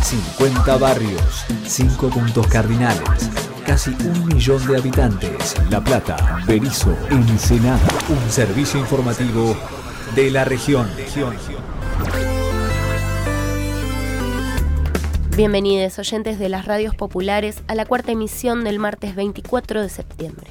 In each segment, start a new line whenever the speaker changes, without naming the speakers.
50 barrios, 5 puntos cardinales, casi 1 millón de habitantes. La Plata, Berisso, Ensenada. Un servicio informativo de la región.
Bienvenidos oyentes de las radios populares a la cuarta emisión del martes 24 de septiembre.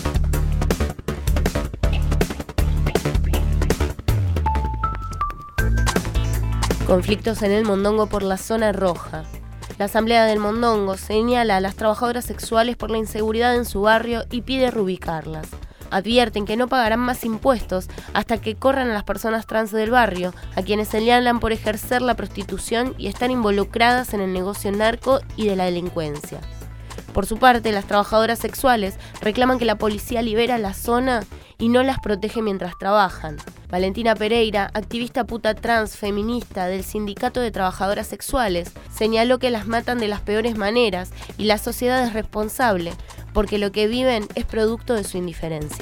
Conflictos en el Mondongo por la zona roja. La Asamblea del Mondongo señala a las trabajadoras sexuales por la inseguridad en su barrio y pide reubicarlas. Advierten que no pagarán más impuestos hasta que corran a las personas trans del barrio, a quienes señalan por ejercer la prostitución y estar involucradas en el negocio narco y de la delincuencia. Por su parte, las trabajadoras sexuales reclaman que la policía libera la zona y no las protege mientras trabajan. Valentina Pereira, activista puta trans feminista del Sindicato de Trabajadoras Sexuales, señaló que las matan de las peores maneras y la sociedad es responsable, porque lo que viven es producto de su indiferencia.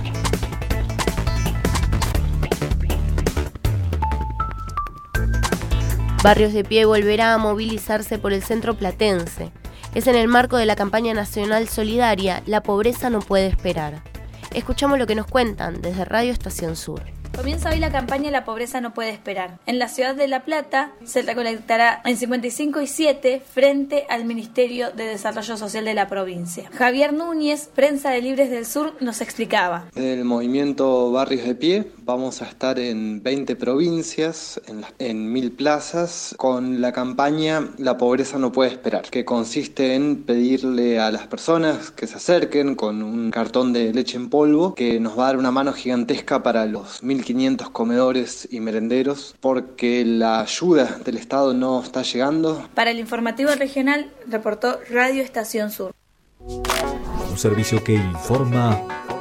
Barrios de Pie volverá a movilizarse por el centro platense. Es en el marco de la campaña nacional solidaria La Pobreza No Puede Esperar. Escuchamos lo que nos cuentan desde Radio Estación Sur.
Comienza hoy la campaña La Pobreza No Puede Esperar. En la ciudad de La Plata se recolectará en 55 y 7 frente al Ministerio de Desarrollo Social de la provincia. Javier Núñez, Prensa de Libres del Sur, nos explicaba.
El movimiento Barrios de Pie vamos a estar en 20 provincias, en 1000 plazas, con la campaña La Pobreza No Puede Esperar, que consiste en pedirle a las personas que se acerquen con un cartón de leche en polvo, que nos va a dar una mano gigantesca para los 1.500 comedores y merenderos, porque la ayuda del Estado no está llegando.
Para el informativo regional, reportó Radio Estación Sur.
Un servicio que informa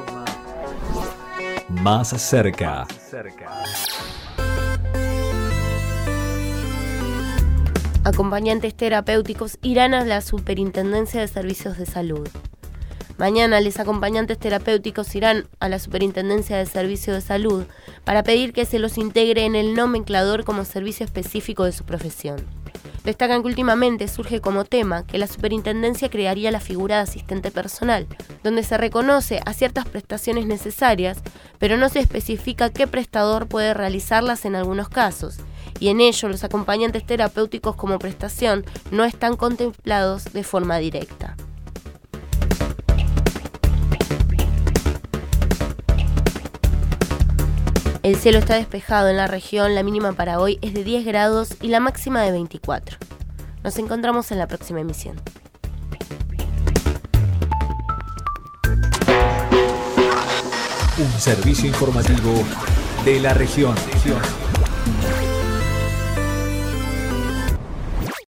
más cerca.
Acompañantes terapéuticos irán a la Superintendencia de Servicios de Salud. Mañana los acompañantes terapéuticos irán a la Superintendencia de Servicios de Salud para pedir que se los integre en el nomenclador como servicio específico de su profesión. Destacan que últimamente surge como tema que la superintendencia crearía la figura de asistente personal, donde se reconoce a ciertas prestaciones necesarias, pero no se especifica qué prestador puede realizarlas en algunos casos, y en ello los acompañantes terapéuticos como prestación no están contemplados de forma directa. El cielo está despejado en la región, la mínima para hoy es de 10 grados y la máxima de 24. Nos encontramos en la próxima emisión.
Un servicio informativo de la región.